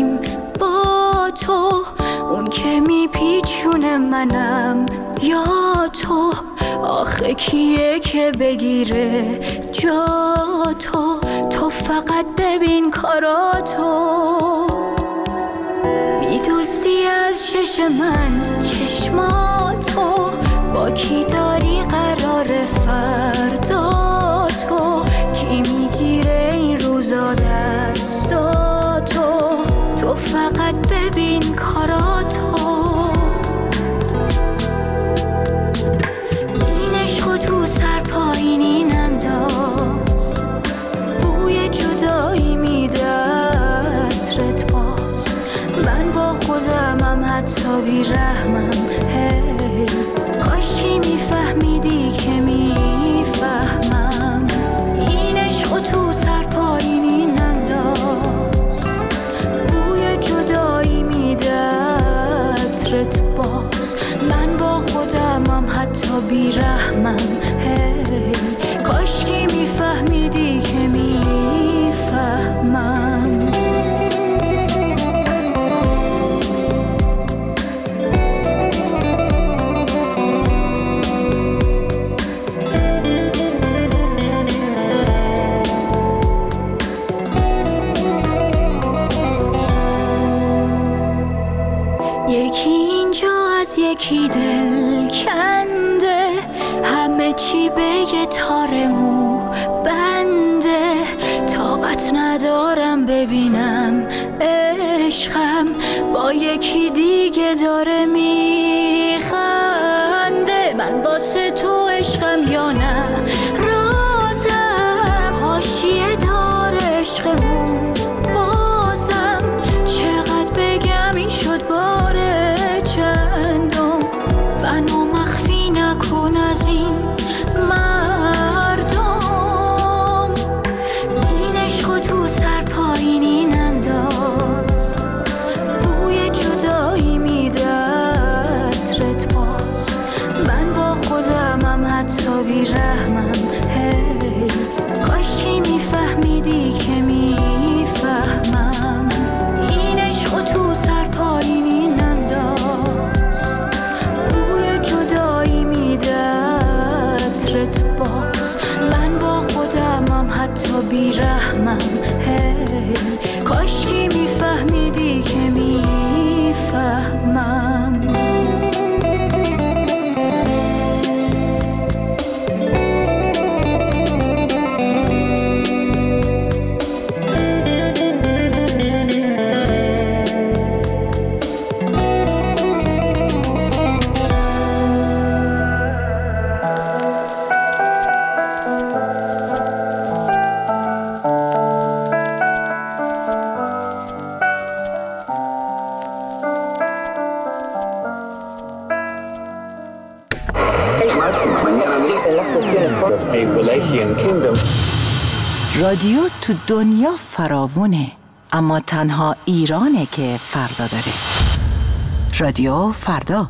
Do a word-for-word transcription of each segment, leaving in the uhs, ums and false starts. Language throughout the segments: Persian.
با تو، اون که میپیچونه منم یا تو. آخه کیه که بگیره جا تو؟ تو فقط ببین کاراتو. میدوزی از شش من چشماتو، با کی داری قرار فردا تو؟ کی میگیره این روزا دستاتو؟ تو فقط ببین کاراتو. این عشقو تو سر پایینی ننداز، بوی جدایی میده عطرت باز. من با خودمم حتی بی رحمم، هی کاشی میفهمیدی که میفهمم. این عشقو تو سر پایینی ننداز، بوی جدایی میده عطرت باز. من با خودمم حتی بی رحمم، هی کاشکی میفهمیدی که میفهمم. یکی اینجا از یکی دل کنده، همه چی به یه تار مو بنده. طاقت ندارم ببینم عشقم با یکی دیگه داره میخنده. من واسه تو عشقم یا نه رازم، حاشیه دار عشقمون بازم. چقدر بگم این شد باره چندم، منو مخفی نکن از این مردم. این عشقو تو سر پایینی ننداز، بوی جدایی میده عطرت باز. من با خودمم حتی بی رحمم، هی کاشی میفهمیدی که میفهمم. این عشقو تو سر پایینی ننداز، بوی جدایی میده عطرت باز. من با خودمم حتی بی رحمم، هی کاشکی میفهمیدی که میفهمم. رادیو تو دنیا فراوونه، اما تنها ایرانه که فردا داره. رادیو فردا.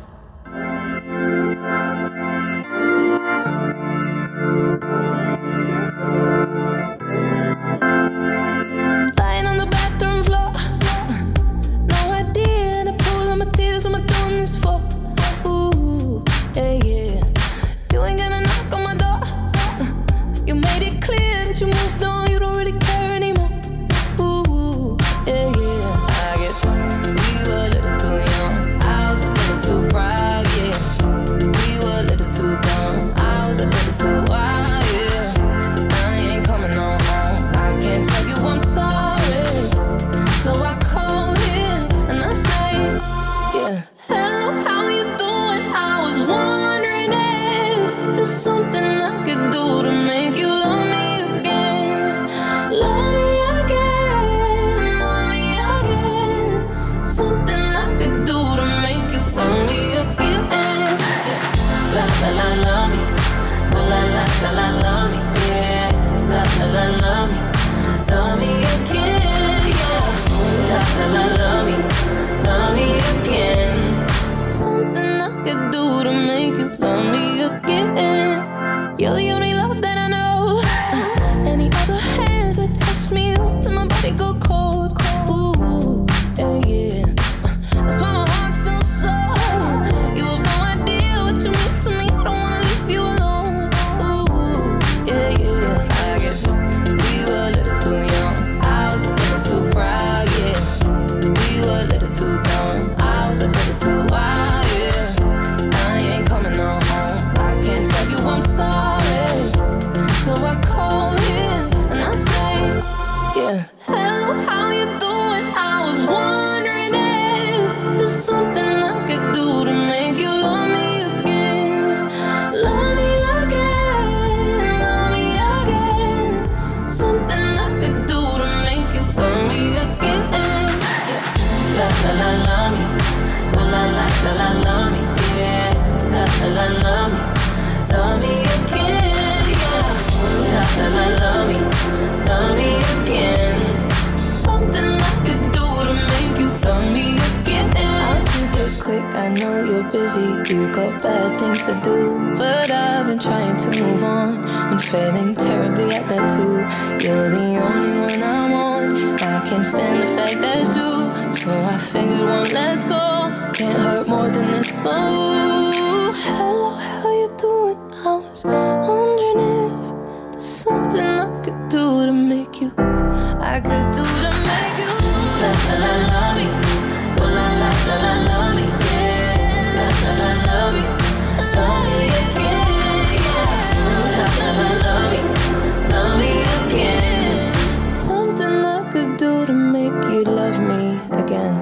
Love me, love me again. la la la me, la la la la la la me, yeah. La la la la me, love me again, yeah. La la la la me, love me again. Something I could do to make you love me again. I'll keep it quick, I know you're busy, you got bad things to do, but I've been trying to move on. I'm failing terribly at that too. You're the only one I want. I can't stand the fact that's true, so I figured one let's go. Can't hurt more than this. So hello, how you doing? I was wondering if there's something I could do to make you, I could do to make you la la la la me, oh la la la la la me, yeah. La la la la me, love me again, yeah. La la la la me, love me again. Something I could do to make you love me again.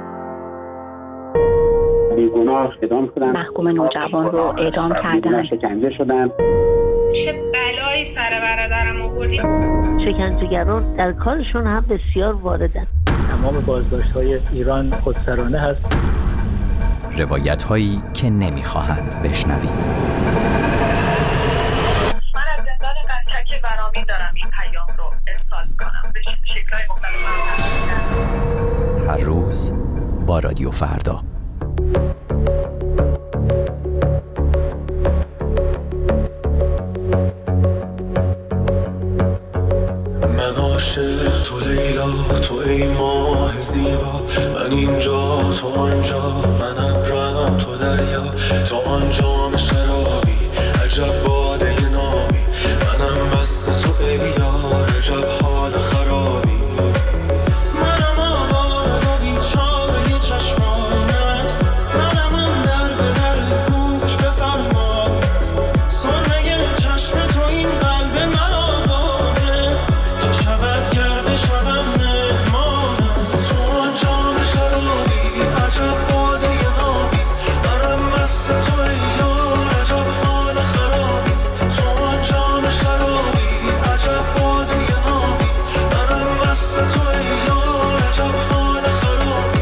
بیگناه اعدام شدن، محکوم نوجوان رو اعدام کردن. شکنجه شدن. چه بلایی سر برادرم آوردی؟ شکنجهگران در کارشون هم بسیار واردن. تمام بازداشت‌های ایران خودسرانه هست. روایت‌هایی که نمی‌خواهند بشنوید. من از زندان قزلک برامین دارم این پیام رو ارسال کنم به شکل‌های مختلف. هر روز با رادیو فردا. من عاشق تو لیلا، تو ای ماه زیبا، من اینجا تو آنجا، من ابرم تو دریا، تو آنجام شرابی، عجب باده نامی، منم مست تو ای یار، عجب حال خرابی. منم آواره و بیچاره چشمانت، منم اون در به در گوش بفرماد، سرمه چشم تو این قلب من آباده، چه شود گر بشوم مهمانم. تو آنجام شرابی، عجب باده نامی، منم مست تو ای یار، عجب حال خرابی. تو آنجام شرابی، عجب باده نامی، منم مست تو ای یار، عجب حال خرابی.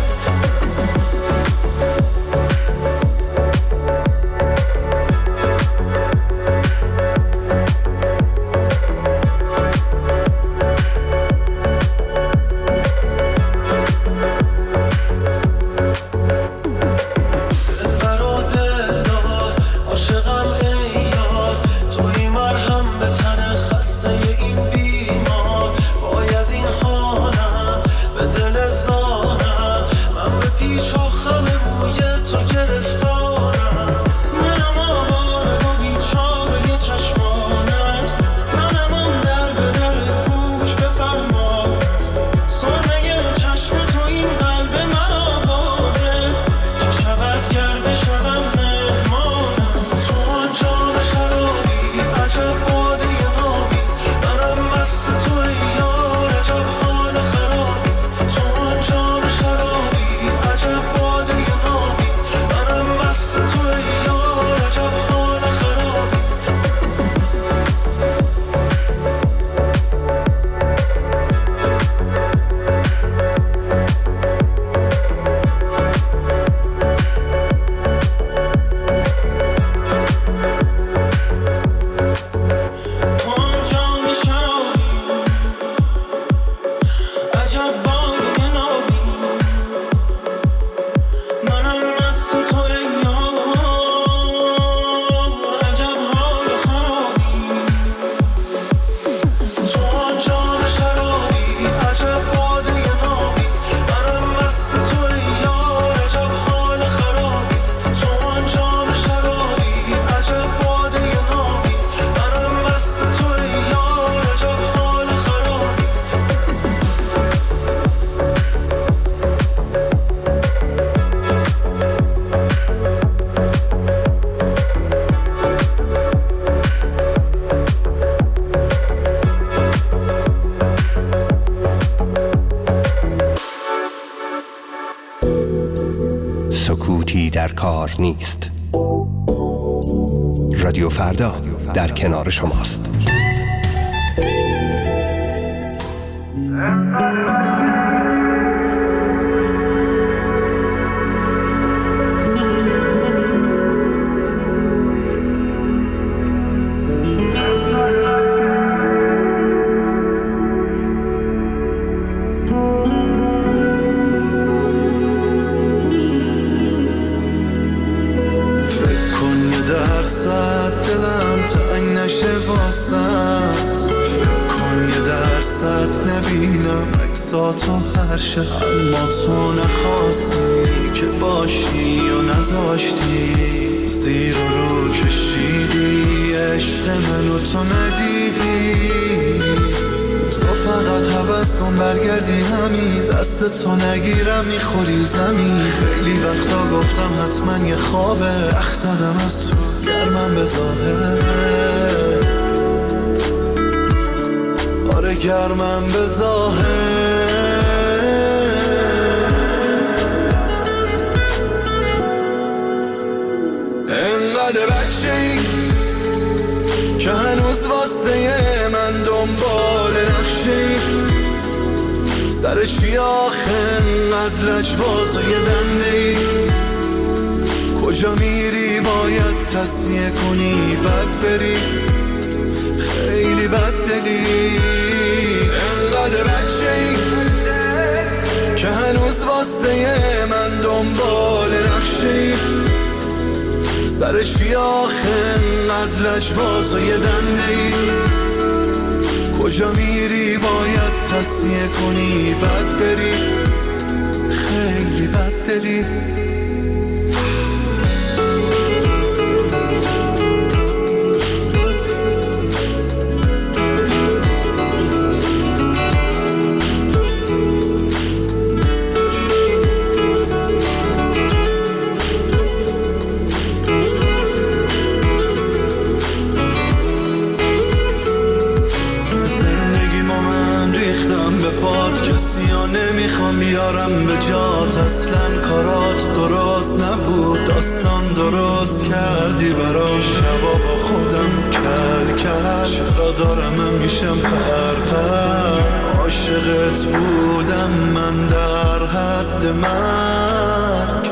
دلبر و دلدار، عاشقم ای یار، توی مرهم به تن خسته این بیمار. وای از این حالم به دل زارم، من به پیچ و خم موی تو گرفتارم. منم آواره و بیچاره چشمانت، منم اون در به در گوش بفرماد، سرمه چشم تو این قلب من آباده، چه شود گر بشوم مهمانم. تو آنجام شرابی، عجب باده نامی، منم مست تو ای یار، عجب حال خرابی. تو آنجام شرابی، عجب باده نامی، منم مست تو ای یار، عجب حال خرابی. تو آنجام شرابی، عجب باده نامی، منم مست تو ای یار، عجب حال خرابی. تو آنجام شرابی، عجب باده نامی، منم مست تو ای یار، عجب حال خرابی. تو آنجام شرابی، عجب باده نامی، منم مست تو ای یار، عجب حال خرابی. سکوتی در کار نیست. رادیو فردا در کنار شماست. حسات و هر شب، اما تو نخواستی که باشی و نذاشتی، زیر و رو کشیدی عشق منو تو ندیدی. تو فقط حوض کن برگردی همین، دست تو نگیرم میخوری زمین. خیلی وقتا گفتم حتما یه خوابه، اخ زدم از تو گرمم به ظاهر، آره گرمم به ظاهر. انقدر بچه‌ای که هنوز واسه من دنبال نقشه‌ای، سر چی آخه انقدر لجباز و یه دنده‌ای؟ کجا میری باید تصمیه کنی بد بری، خیلی بد دلی. انقدر بچه‌ای که هنوز واسه من دنبال نقشه‌ای، سر چی آخه انقدر لجباز و یه دنده‌ای؟ کجا میری باید تصمیه کنی بد بری، خیلی بد دلی. نمیخوام بیارم به جات، اصلا کارات درست نبود، داستان درست کردی برام، شبا با خودم کل کل. چرا دارم من میشم پر پر، عاشقت بودم من در حد مرگ.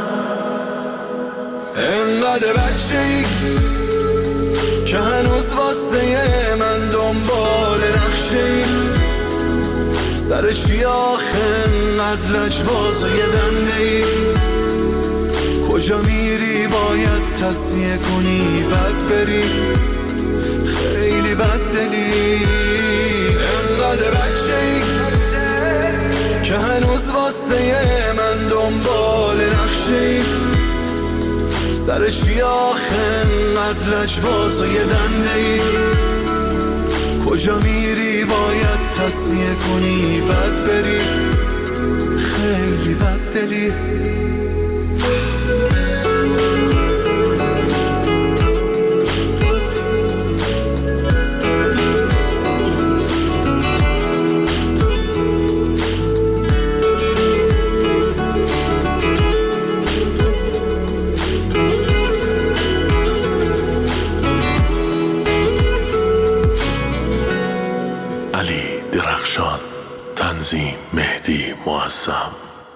انقدر بچه‌ای که هنوز واسه من دنبال نقشه‌ای، سر چی آخه انقدر لجباز و یه دنده‌ای؟ کجا میری باید تصمیه کنی بد بری، خیلی بد دلی. انقدر بچه‌ای که هنوز واسه من دنبال نقشه‌ای، سر چی آخه انقدر لجباز و یه دنده‌ای؟ کجا میری باید تصمیه کنی بد بری، خیلی بد دلی. درخشان، تنظیم مهدی معظم.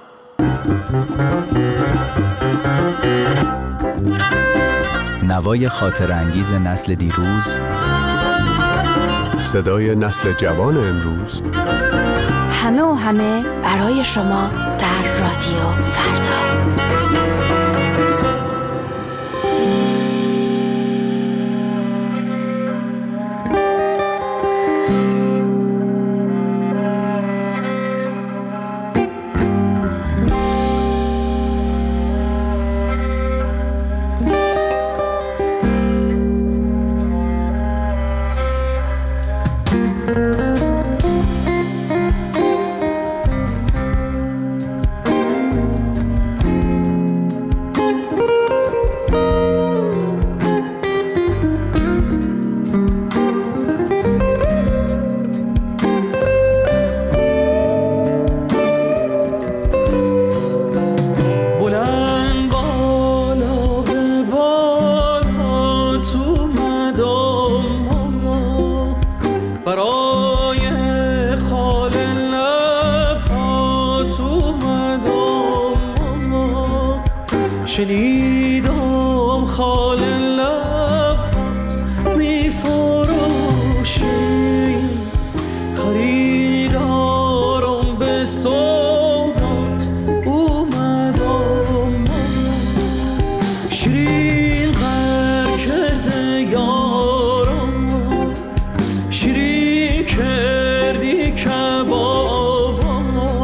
نوای خاطر انگیز نسل دیروز، صدای نسل جوان امروز، همه و همه برای شما در رادیو فردا. شنیدم خال لبت می فروشی، خریدارم به سودات اومدم، شیرین غر کرده یارم، شیرین کردی کبابم،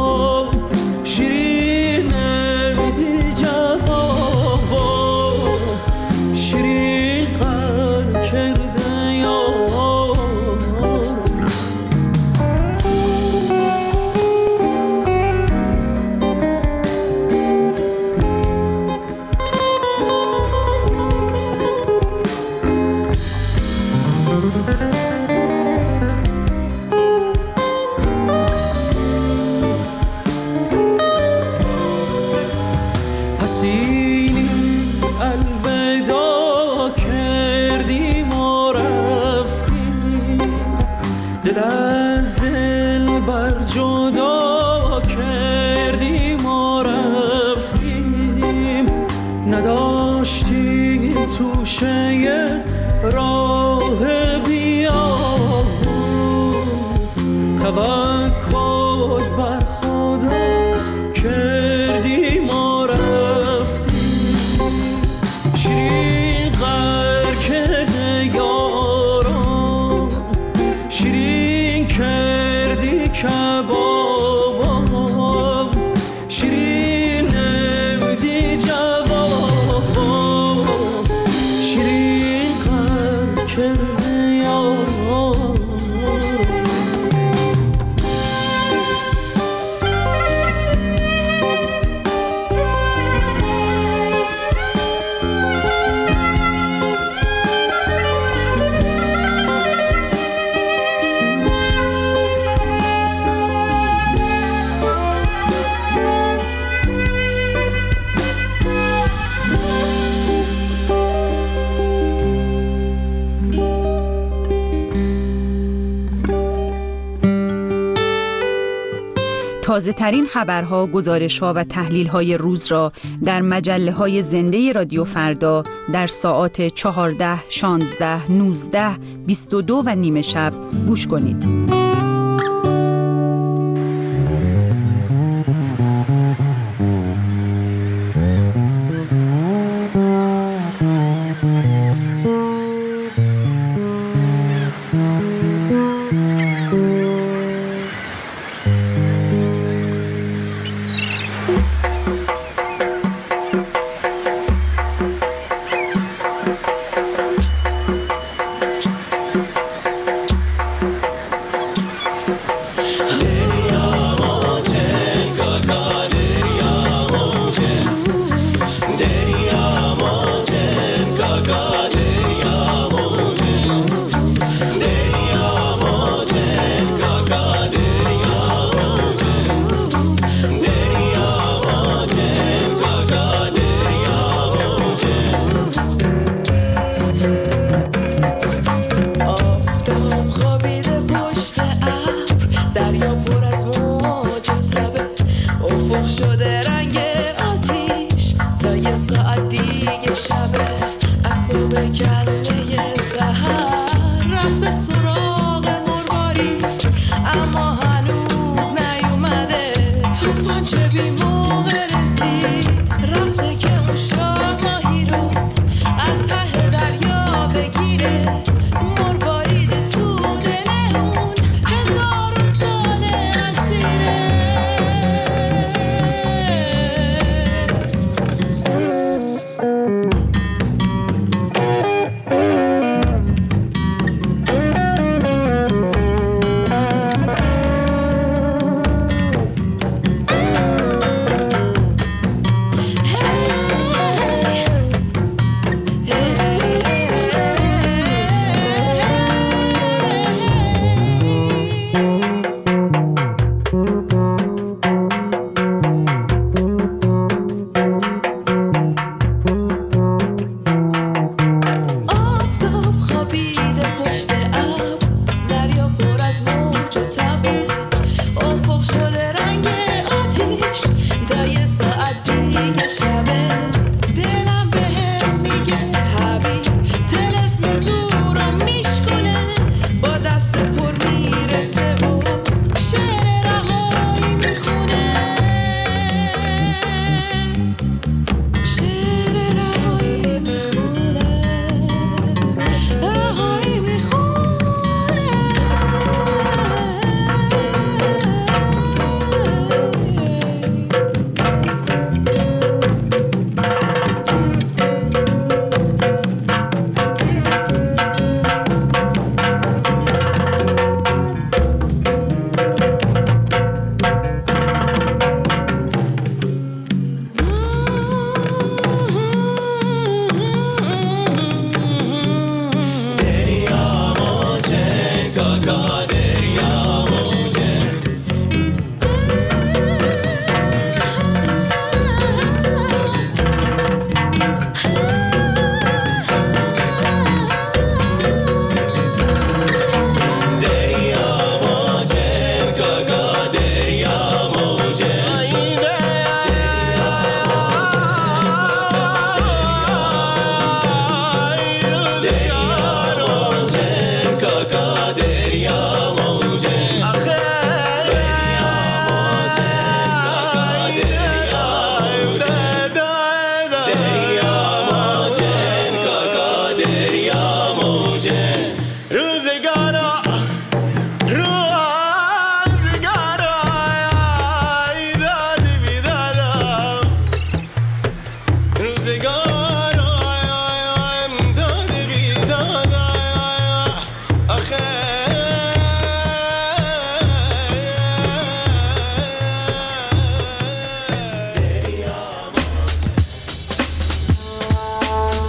حسینی الوداع کردیم و رفتیم، دل از دل بر جدا کردیم و رفتیم، نداشتیم توشه راه بیان، توکل بر خدا کردیم و رفتیم، شیرین غر کرده یاران، شیرین کردی کبابم، شیرین نمیدی جوابم، شیرین غر کرده یاران. تازه ترین خبرها، گزارش‌ها و تحلیل‌های روز را در مجله‌های زنده رادیو فردا در ساعات چهارده، شانزده، نوزده، بیست و دو و نیمه شب گوش کنید.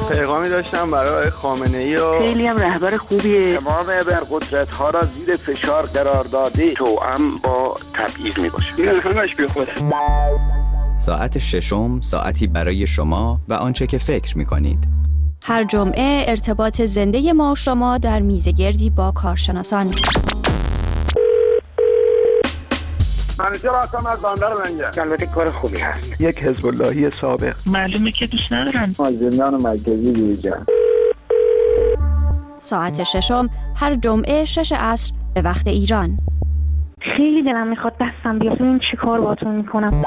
پیغامی داشتم برای خامنه‌ای و خیلی هم رهبر خوبیه. تمام ابرقدرت‌ها را زیر فشار قرار داده، توأم با تبعیض میباشه. این همش بیخوده. ساعت ششم ساعتی برای شما و آنچه که فکر می‌کنید. هر جمعه ارتباط زنده ما و شما در میزگردی با کارشناسان. منیجر هستم از بندر لنگر. البته کار خوبی هست. یک حزب اللهی سابق. معلومه که دوست ندارن. از زندان مرکزی بیرون. ساعت ششم هر جمعه شش عصر به وقت ایران. خیلی دلم میخواد دستم بیاد ببین چی کار باهاتون میکنم.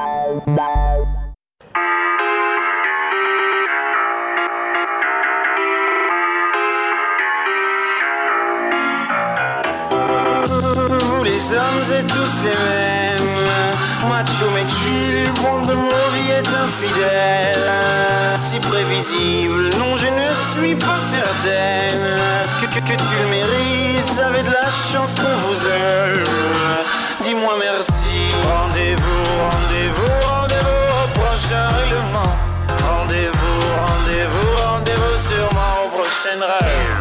Les hommes et tous les mêmes, macho mais chill, bande de mauvais est infidèle. Si prévisible, non je ne suis pas certaine que, que, que tu le mérites, vous avez de la chance qu'on vous aime. Dis-moi merci. Rendez-vous, rendez-vous, rendez-vous au prochain règlement. Rendez-vous, rendez-vous, rendez-vous sûrement au prochain rêve.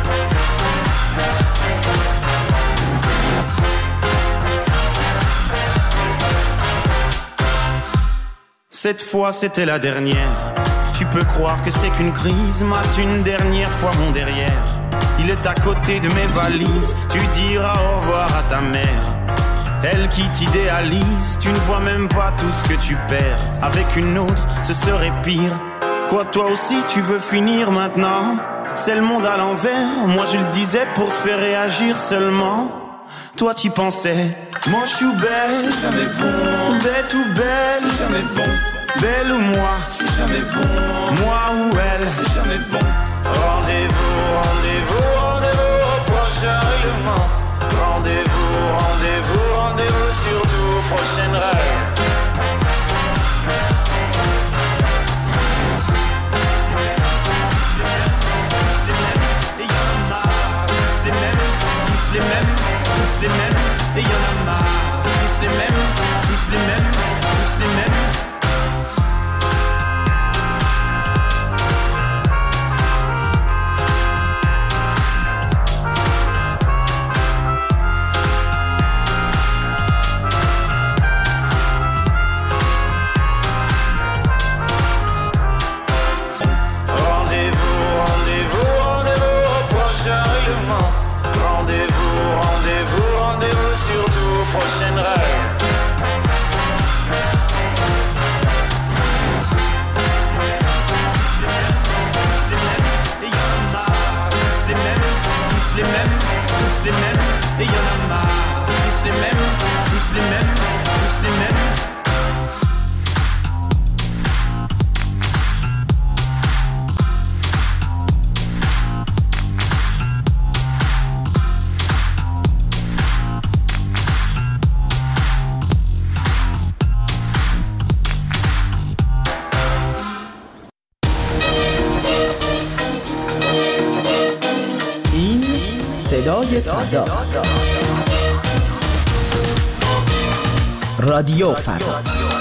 Cette fois c'était la dernière. Tu peux croire que c'est qu'une crise, mate une dernière fois mon derrière. Il est à côté de mes valises, tu diras au revoir à ta mère. Elle qui t'idéalise, tu ne vois même pas tout ce que tu perds. Avec une autre, ce serait pire. Quoi, toi aussi tu veux finir maintenant? C'est le monde à l'envers, moi je le disais pour te faire réagir seulement. Toi tu pensais, moi je suis belle, c'est jamais bon. Bête ou belle, c'est jamais bon. Belle ou moi, c'est jamais bon. Moi ou elle, c'est jamais bon. Rendez-vous, rendez-vous, rendez-vous au prochain règlement. Rendez-vous, rendez-vous, rendez-vous surtout au prochain rêve. Les mêmes, tous les mêmes, et y'en a marre. Tous les mêmes, tous les mêmes, tous les mêmes. Rendez-vous, rendez-vous, rendez-vous au prochain règlement. Rendez-vous, rendez-vous, rendez-vous surtout au prochain rêve. Tous les mêmes, tous les mêmes, tous les mêmes, et y'en a marre. Tous les mêmes, tous les mêmes, tous les mêmes. صدای فردا، رادیو فردا.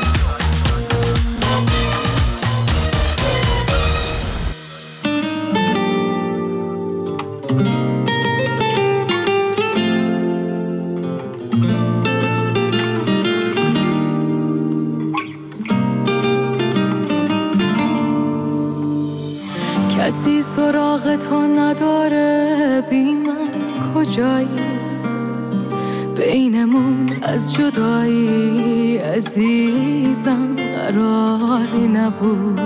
کسی سراغ تو نداره، بی من کجایی؟ بینمون از جدایی عزیزم قراری نبود.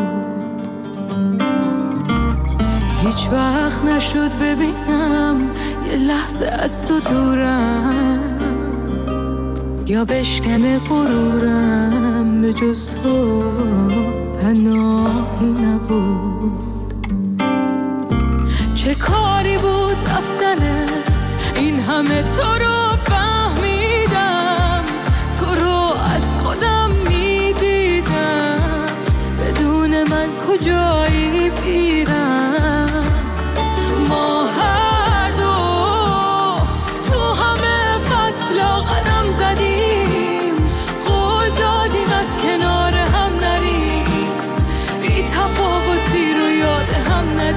هیچ وقت نشد ببینم یه لحظه از تو دورم، یا بشکنه غرورم، به جز تو پناهی نبود. چه کاری بود رفتنت، این همه تو رو فهمیدم، تو رو از خودم میدیدم، بدون من کجایی بیرم؟ ما هر دو تو همه فصلا قدم زدیم، قول دادیم از کنار هم نریم، بی تفاوتی رو یاد هم ندیم.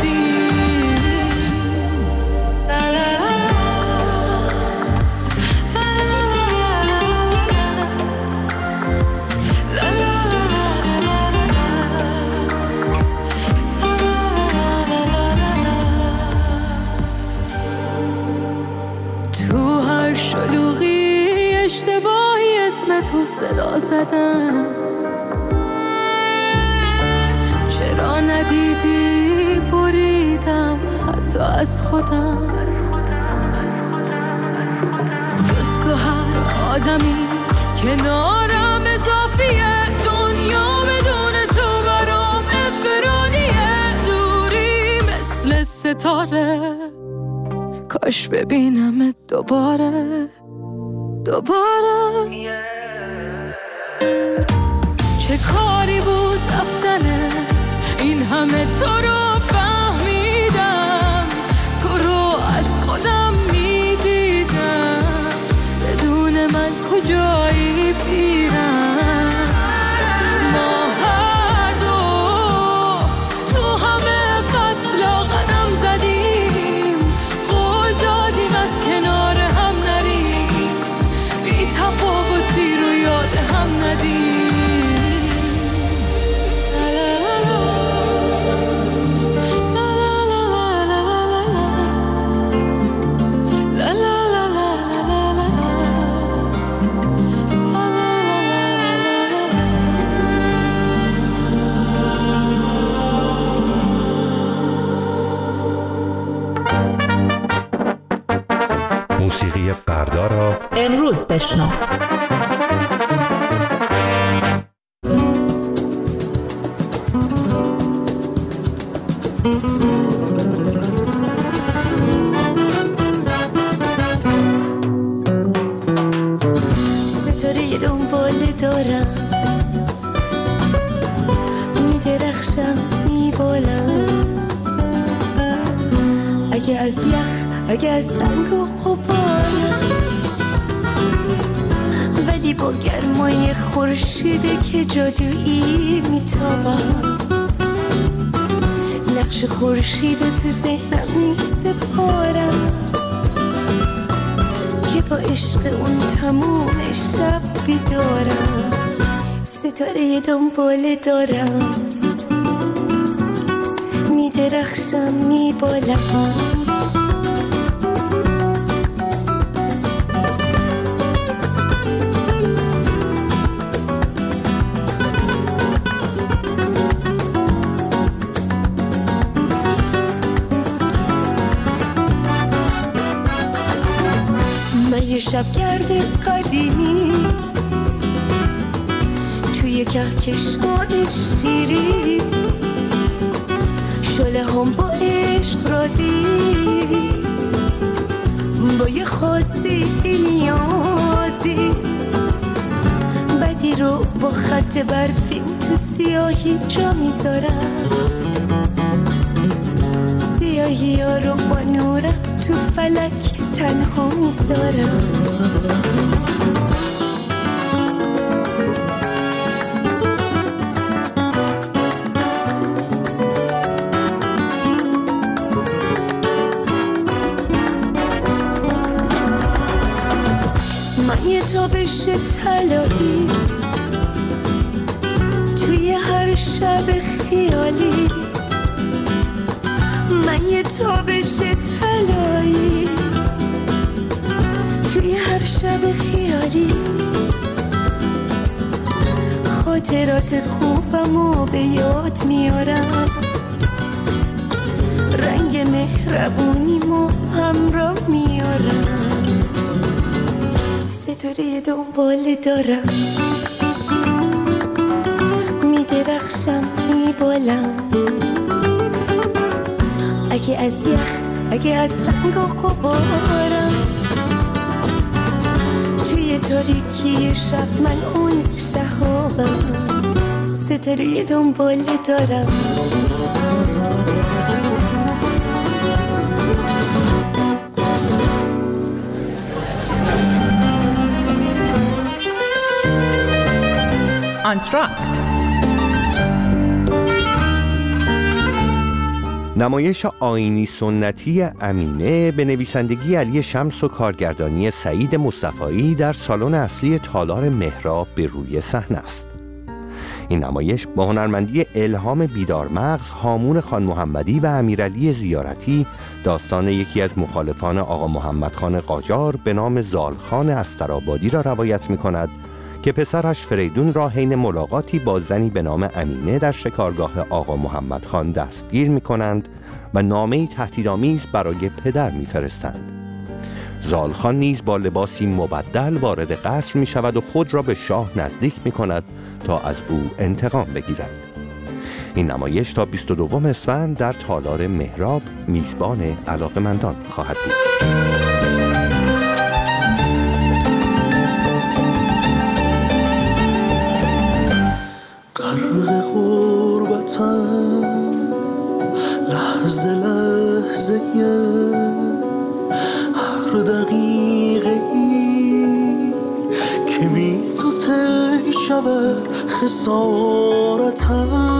قدم. چرا ندیدی بریدم حتی از خودم، جز تو هر آدمی کنارم اضافیه، دنیا بدون تو برام انفرادیه، دوری مثل ستاره، کاش ببینمت دوباره دوباره. چه کاری بود رفتنت، این همه تو رو فهمیدم، تو رو از خودم میدیدم، بدون من کجایی پیرم. ما هر دو تو همه فصلا قدم زدیم، قول دادیم از کنار هم نریم، بی تفاوتی رو یاد هم ندیم. موسیقی فردا را امروز بشنو. ستاره دنبال دارم، میدرخشم میبالم، اگه از یخ اگه از سنگ و غبارم، ولی با گرمای خورشیده که جادویی میتابم، نقش خورشید رو تو ذهنم میسپارم، که با عشق اون تموم شب بیدارم، ستاره دنبال دارم، میدرخشم میبالم. یه شبگرد قدیمی توی کهکشان شیری، شله هم با عشق رازی، با یه خاصی نیازی، بدی رو با خط برفی تو سیاهی جا میذارم، سیاهی ها رو با نورم تو فلک تنها میذارم. من یه تابش طلایی توی هر شب خیالی، من یه تابش طلایی توی هر شب خیالی، خاطرات خوبمو به یاد میارم، رنگ مهربونیمو همراه میارم، ستاره دنبال دارم، میدرخشم میبالم، اگه از یخ اگه از سنگ و غبارم، توی تاریکی شب من اون شهابم، ستاره دنبال دارم. آنتراکت نمایش آیینی سنتی امینه به نویسندگی علی شمس و کارگردانی سعید مصطفایی در سالن اصلی تالار مهراب به روی صحنه است. این نمایش با هنرمندی الهام بیدارمغز، هامون خان محمدی و امیرعلی زیارتی داستان یکی از مخالفان آقا محمد خان قاجار به نام زالخان استرآبادی را روایت می کند که پسرش فریدون را حین ملاقاتی با زنی به نام امینه در شکارگاه آقا محمد خان دستگیر می کنند و نامه‌ای تهدیدآمیز برای پدر می فرستند. زالخان نیز با لباسی مبدل وارد قصر می شود و خود را به شاه نزدیک می کند تا از او انتقام بگیرد. این نمایش تا بیست و دوم اسفند در تالار مهراب میزبان علاقه‌مندان خواهد بود. غرق غربتم لحظه لحظه هر دقیقه ای که بی تو تی شود خسارت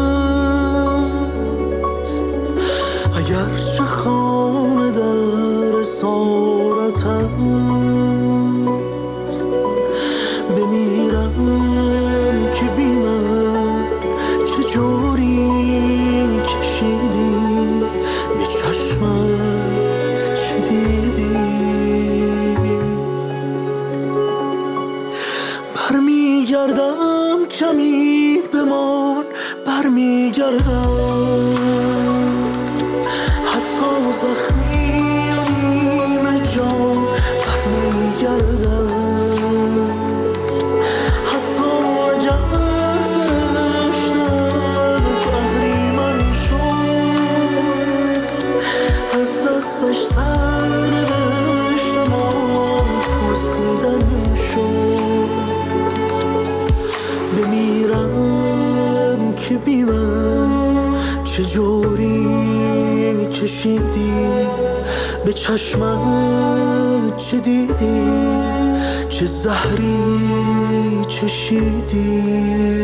است. اگرچه خانه در اسارت است بمیرم که بی من چجوری کشیدی به چشمت چه دیدی. برمیگردم کمی بمان برمیگردم حتی زخمی و نیمه جان برمیگردم حتی اگر فرشتن تحریمن شد از دستش سر نوشتم و پرسیدن شد. بمیرم که بی من چجوری کشیدی به چشمت چه دیدی چه زهری چشیدی.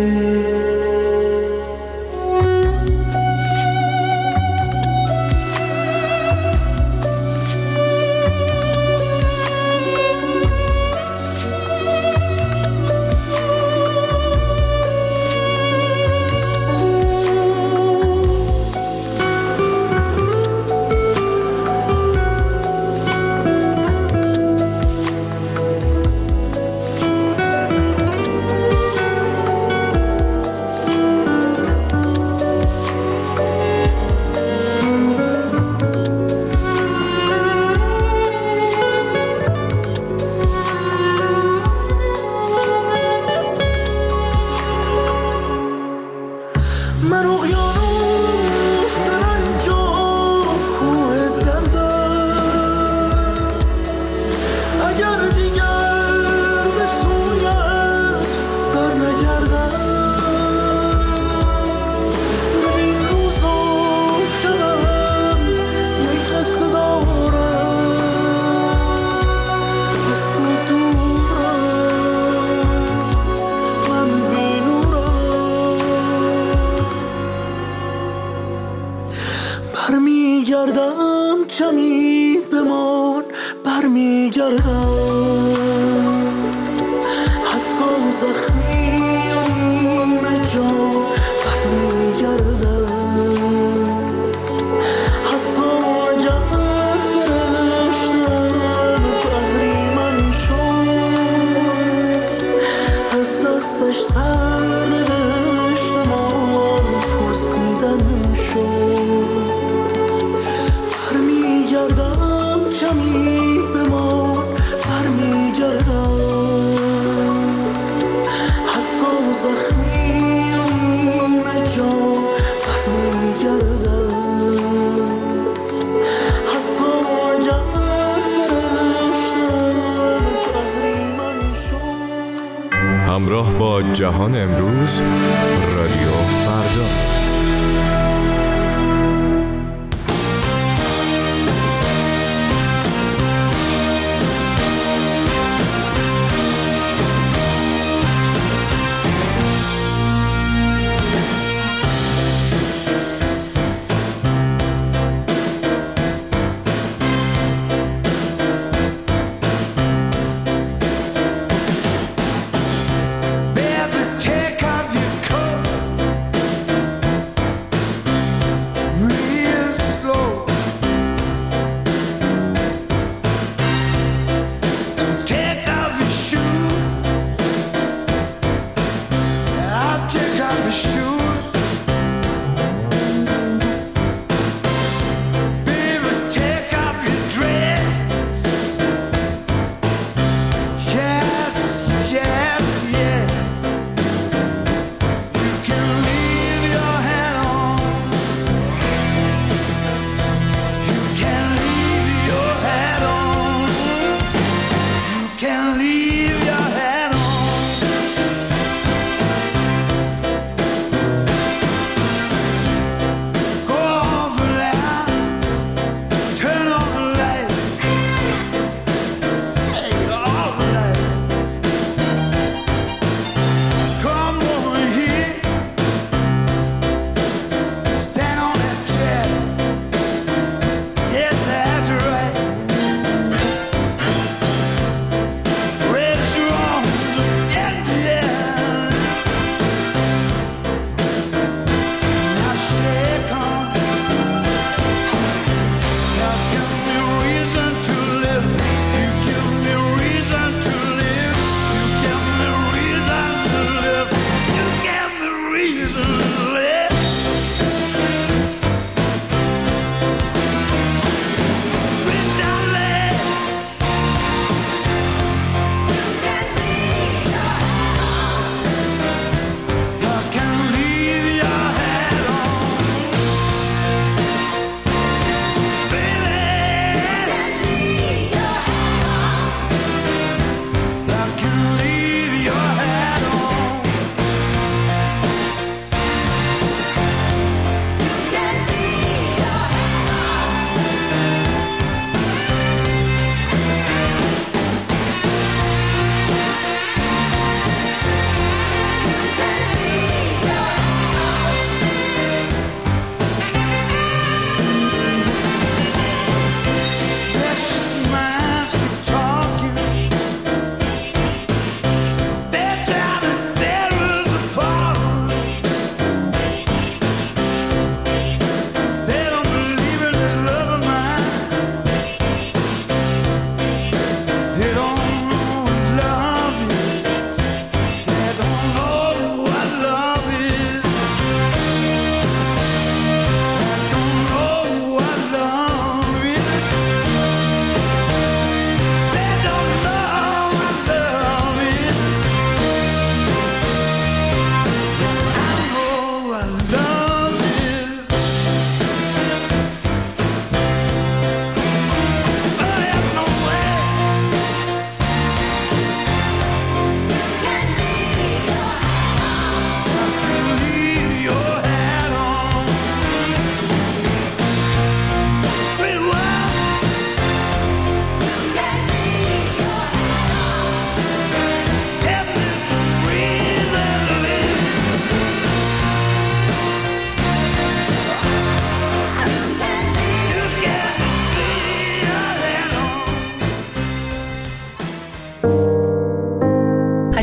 برمیگردم کمی بمان برمیگردم حتی زخمی و نیمه جان برمیگردم حتی اگر فرشتن تحریمن شد از دستش سر نوشتم و پرسیدن شد. برمیگردم کمی بمان برمیگردم حتی زخمی و نیمه جان برمیگردم حتی اگر فرشتن تحریمن شد. همراه با جهان امروز رادیو فردا. Baby, take off your coat.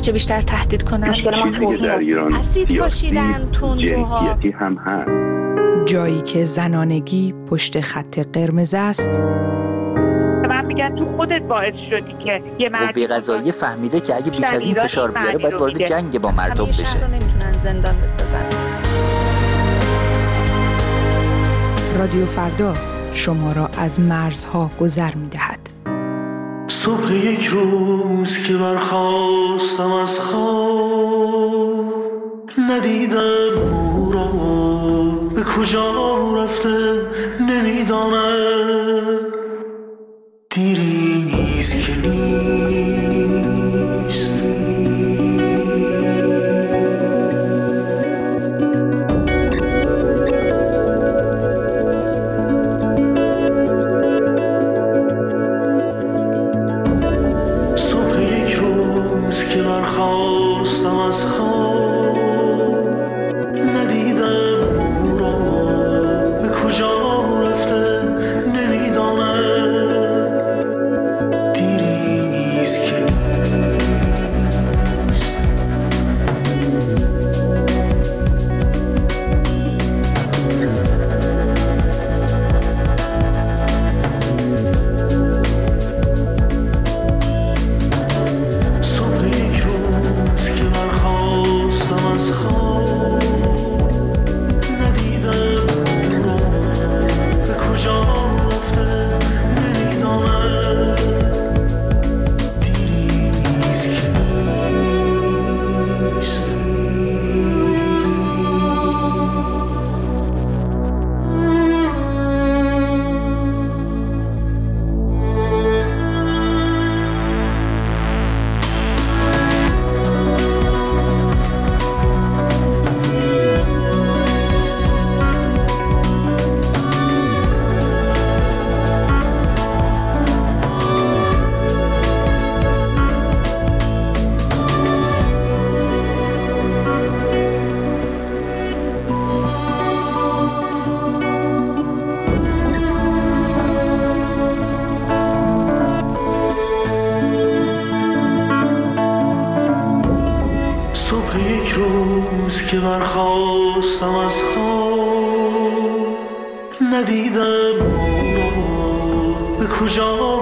چه بیشتر تهدید کنن. مشکل ما توهین اسید پاشیدن، تندروها، جنسیتی هم هست. جایی که زنانگی پشت خط قرمز است. من میگم تو خودت باعث شدی که یه مردی قوه قضاییه فهمیده که اگه بیش از این فشار بیاره باید وارد جنگ با مردم بشه. شهر رو نمیتونن زندان بسازن. رادیو فردا شما را از مرزها گذر می‌دهد. صبح یک روز که برخاستم از خواب، ندیدم او را به کجا رفته نمیدانم. دیری نیست که نیست، صبح یک روز که برخاستم از خواب، ندیدم او را به کجا رفته نمیدانم. دیری نیست که نیست. صبح یک روز که برخاستم از خواب، ندیدم او را به کجا رفته نمیدانم. دیری نیست که نیست. صبح یک روز که برخاستم از خواب، ندیدم او را به کجا